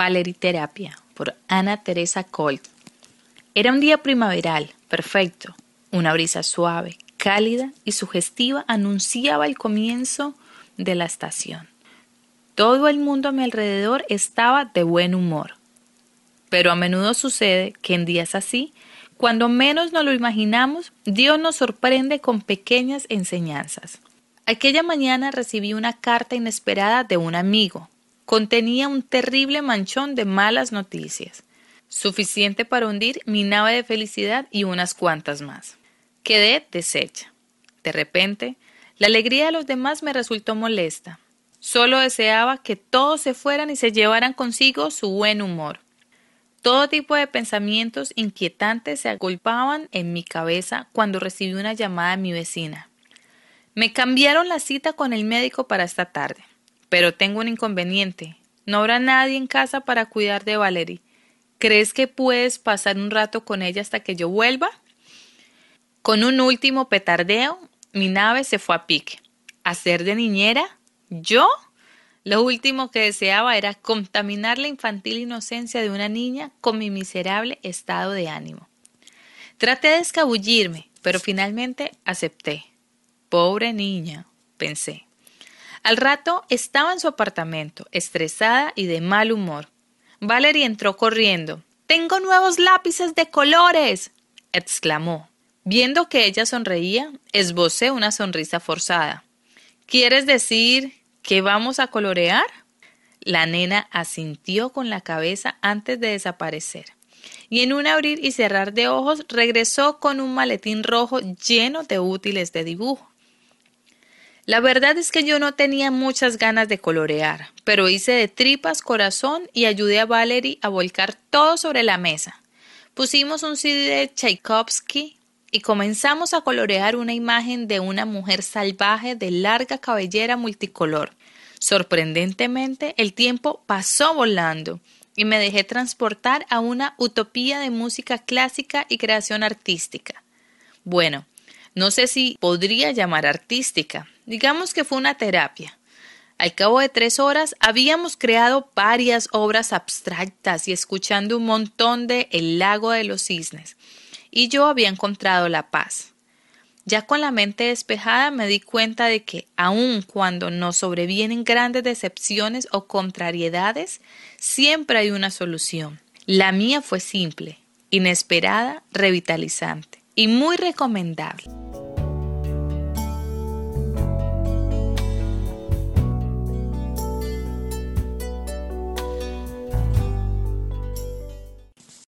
Valeriterapia por Ana Teresa Colt. Era un día primaveral, perfecto. Una brisa suave, cálida y sugestiva anunciaba el comienzo de la estación. Todo el mundo a mi alrededor estaba de buen humor. Pero a menudo sucede que en días así, cuando menos nos lo imaginamos, Dios nos sorprende con pequeñas enseñanzas. Aquella mañana recibí una carta inesperada de un amigo. Contenía un terrible manchón de malas noticias, suficiente para hundir mi nave de felicidad y unas cuantas más. Quedé deshecha. De repente, la alegría de los demás me resultó molesta. Solo deseaba que todos se fueran y se llevaran consigo su buen humor. Todo tipo de pensamientos inquietantes se agolpaban en mi cabeza cuando recibí una llamada de mi vecina. Me cambiaron la cita con el médico para esta tarde. Pero tengo un inconveniente. No habrá nadie en casa para cuidar de Valerie. ¿Crees que puedes pasar un rato con ella hasta que yo vuelva? Con un último petardeo, mi nave se fue a pique. ¿Hacer de niñera? ¿Yo? Lo último que deseaba era contaminar la infantil inocencia de una niña con mi miserable estado de ánimo. Traté de escabullirme, pero finalmente acepté. Pobre niña, pensé. Al rato estaba en su apartamento, estresada y de mal humor. Valerie entró corriendo. «¡Tengo nuevos lápices de colores!», exclamó. Viendo que ella sonreía, esbocé una sonrisa forzada. «¿Quieres decir que vamos a colorear?». La nena asintió con la cabeza antes de desaparecer. Y en un abrir y cerrar de ojos regresó con un maletín rojo lleno de útiles de dibujo. La verdad es que yo no tenía muchas ganas de colorear, pero hice de tripas corazón y ayudé a Valerie a volcar todo sobre la mesa. Pusimos un CD de Tchaikovsky y comenzamos a colorear una imagen de una mujer salvaje de larga cabellera multicolor. Sorprendentemente, el tiempo pasó volando y me dejé transportar a una utopía de música clásica y creación artística. Bueno, no sé si podría llamar artística. Digamos que fue una terapia. Al cabo de 3 horas habíamos creado varias obras abstractas y escuchando un montón de El lago de los cisnes. Y yo había encontrado la paz. Ya con la mente despejada me di cuenta de que, aun cuando nos sobrevienen grandes decepciones o contrariedades, siempre hay una solución. La mía fue simple, inesperada, revitalizante y muy recomendable.